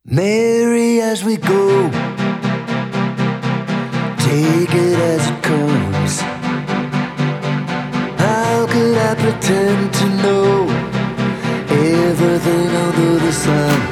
Merry as we go, take it as it comes. How could I pretend to know everything under the sun?